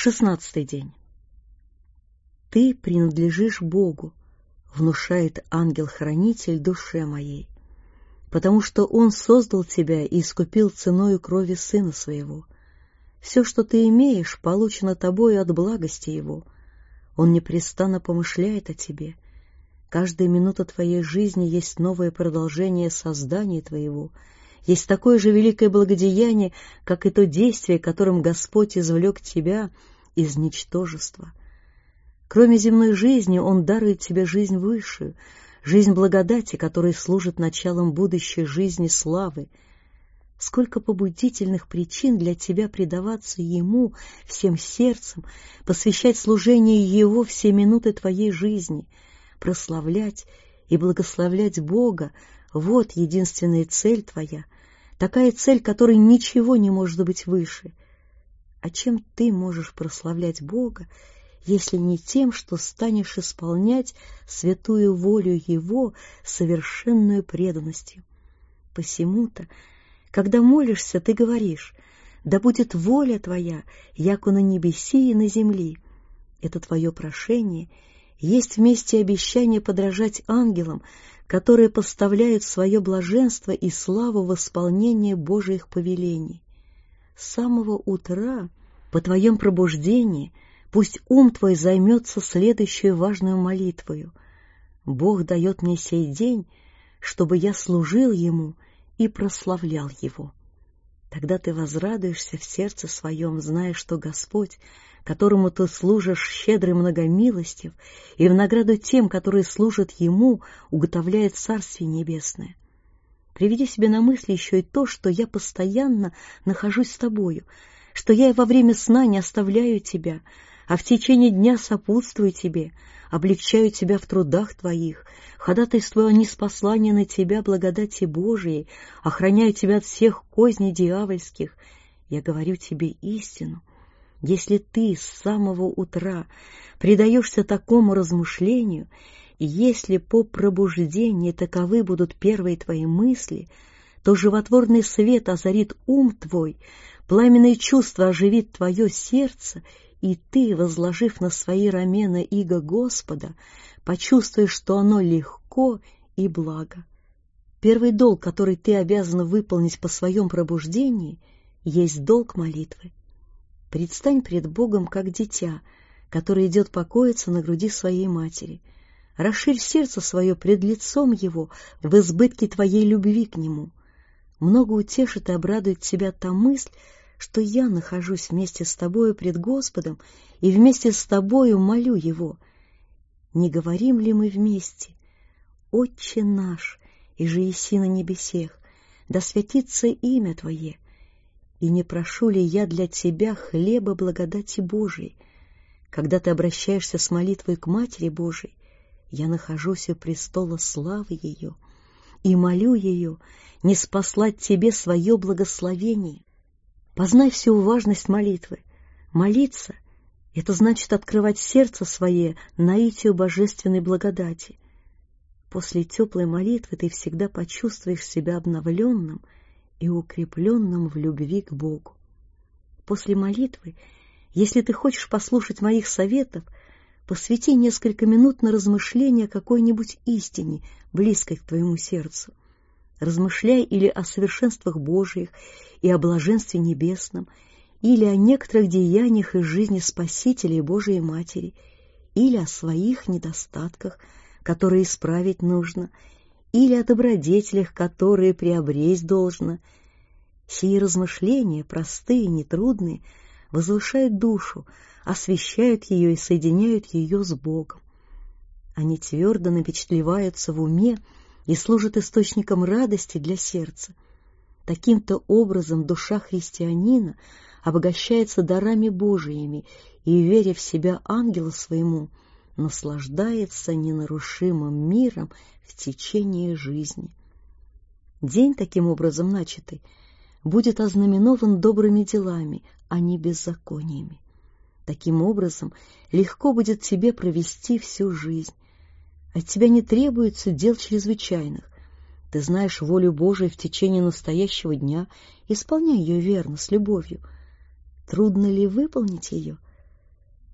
16-й день. Ты принадлежишь Богу, внушает ангел-хранитель душе моей, потому что Он создал тебя и искупил ценою крови Сына Своего. Все, что ты имеешь, получено тобою от благости Его. Он непрестанно помышляет о тебе. Каждая минута твоей жизни есть новое продолжение создания твоего, есть такое же великое благодеяние, как и то действие, которым Господь извлек тебя из ничтожества. Кроме земной жизни, Он дарует тебе жизнь высшую, жизнь благодати, которая служит началом будущей жизни славы. Сколько побудительных причин для тебя предаваться Ему всем сердцем, посвящать служению Его все минуты твоей жизни, прославлять и благословлять Бога — вот единственная цель твоя, такая цель, которой ничего не может быть выше. А чем ты можешь прославлять Бога, если не тем, что станешь исполнять святую волю Его совершенную преданностью? Посему-то, когда молишься, ты говоришь: «Да будет воля Твоя, яко на небеси и на земли». Это твое прошение есть вместе обещание подражать ангелам, которые поставляют свое блаженство и славу в исполнение Божиих повелений. С самого утра, по твоем пробуждении, пусть ум твой займется следующей важной молитвою: «Бог дает мне сей день, чтобы я служил Ему и прославлял Его». Тогда ты возрадуешься в сердце своем, зная, что Господь, которому ты служишь, щедрый многомилостив, и в награду тем, которые служат Ему, уготовляет Царствие Небесное. Приведи себе на мысли еще и то, что я постоянно нахожусь с тобою, что я и во время сна не оставляю тебя, а в течение дня сопутствую тебе, облегчаю тебя в трудах твоих, ходатайствую о ниспослании на тебя благодати Божией, охраняю тебя от всех козней дьявольских. Я говорю тебе истину. Если ты с самого утра предаешься такому размышлению, и если по пробуждении таковы будут первые твои мысли, то животворный свет озарит ум твой, пламенное чувство оживит твое сердце, и ты, возложив на свои рамена иго Господа, почувствуешь, что оно легко и благо. Первый долг, который ты обязана выполнить по своем пробуждении, есть долг молитвы. Предстань пред Богом как дитя, которое идет покоиться на груди своей матери. Расширь сердце свое пред лицом Его в избытке твоей любви к Нему. Много утешит и обрадует тебя та мысль, что я нахожусь вместе с тобою пред Господом и вместе с тобою молю Его. Не говорим ли мы вместе: «Отче наш, иже еси на небесех, да святится имя Твое»? И не прошу ли я для тебя хлеба благодати Божией? Когда ты обращаешься с молитвой к Матери Божией, я нахожусь у престола славы Ее и молю Ее ниспослать тебе свое благословение. Познай всю важность молитвы. Молиться — это значит открывать сердце свое наитию божественной благодати. После теплой молитвы ты всегда почувствуешь себя обновленным и укрепленным в любви к Богу. После молитвы, если ты хочешь послушать моих советов, посвяти несколько минут на размышление о какой-нибудь истине, близкой к твоему сердцу. Размышляй или о совершенствах Божиих и о блаженстве небесном, или о некоторых деяниях из жизни Спасителя и Божией Матери, или о своих недостатках, которые исправить нужно, или о добродетелях, которые приобресть должно. Сии размышления, простые и нетрудные, возвышают душу, освещают ее и соединяют ее с Богом. Они твердо напечатлеваются в уме и служат источником радости для сердца. Таким-то образом душа христианина обогащается дарами Божиими и, веря в себя ангелу своему, наслаждается ненарушимым миром в течение жизни. День, таким образом начатый, будет ознаменован добрыми делами, а не беззакониями. Таким образом, легко будет тебе провести всю жизнь. От тебя не требуется дел чрезвычайных. Ты знаешь волю Божию в течение настоящего дня, исполняй ее верно, с любовью. Трудно ли выполнить ее?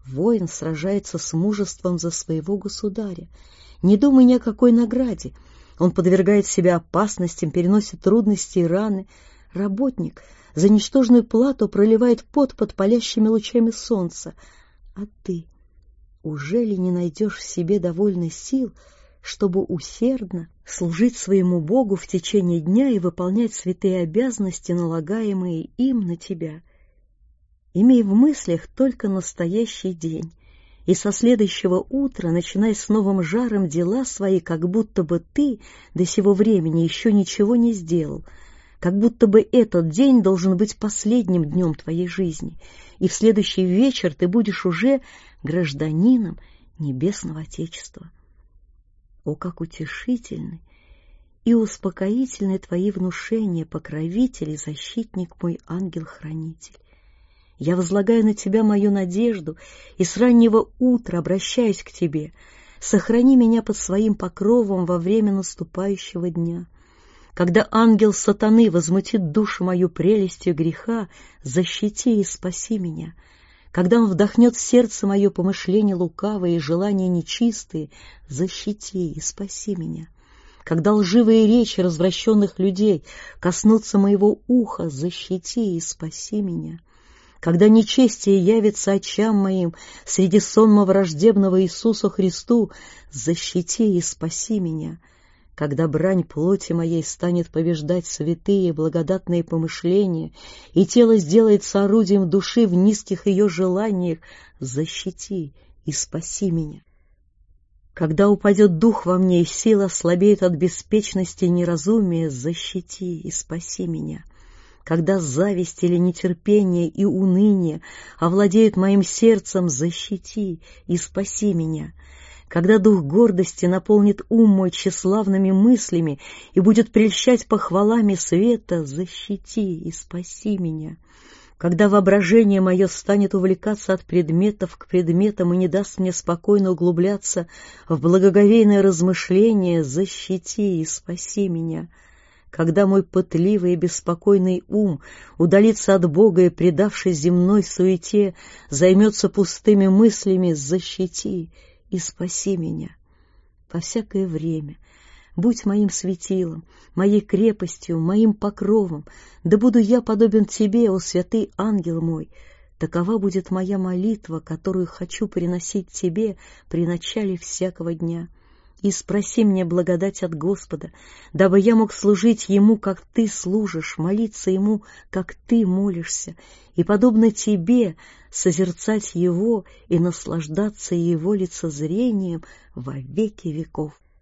Воин сражается с мужеством за своего государя, не думая ни о какой награде. Он подвергает себя опасностям, переносит трудности и раны. Работник за ничтожную плату проливает пот под палящими лучами солнца. А ты, ужели не найдешь в себе довольно сил, чтобы усердно служить своему Богу в течение дня и выполнять святые обязанности, налагаемые им на тебя? Имей в мыслях только настоящий день, и со следующего утра начинай с новым жаром дела свои, как будто бы ты до сего времени еще ничего не сделал, как будто бы этот день должен быть последним днем твоей жизни, и в следующий вечер ты будешь уже гражданином Небесного Отечества. О, как утешительны и успокоительны твои внушения, покровитель и защитник мой ангел-хранитель! Я возлагаю на тебя мою надежду и с раннего утра обращаюсь к тебе. Сохрани меня под своим покровом во время наступающего дня. Когда ангел сатаны возмутит душу мою прелестью греха, защити и спаси меня. Когда он вдохнет в сердце мое помышления лукавые и желания нечистые, защити и спаси меня. Когда лживые речи развращенных людей коснутся моего уха, защити и спаси меня. Когда нечестие явится очам моим среди сонма враждебного Иисусу Христу, защити и спаси меня. Когда брань плоти моей станет побеждать святые благодатные помышления, и тело сделается орудием души в низких ее желаниях, защити и спаси меня. Когда упадет дух во мне, и сила ослабеет от беспечности и неразумия, защити и спаси меня. Когда зависть или нетерпение и уныние овладеют моим сердцем, защити и спаси меня. Когда дух гордости наполнит ум мой тщеславными мыслями и будет прельщать похвалами света, защити и спаси меня. Когда воображение мое станет увлекаться от предметов к предметам и не даст мне спокойно углубляться в благоговейное размышление, защити и спаси меня. Когда мой пытливый и беспокойный ум удалится от Бога и, предавшись земной суете, займется пустыми мыслями, защити и спаси меня. Во всякое время будь моим светилом, моей крепостью, моим покровом, да буду я подобен Тебе, о святый ангел мой. Такова будет моя молитва, которую хочу приносить Тебе при начале всякого дня. И спроси мне благодать от Господа, дабы я мог служить Ему, как Ты служишь, молиться Ему, как Ты молишься, и, подобно Тебе, созерцать Его и наслаждаться Его лицезрением во веки веков.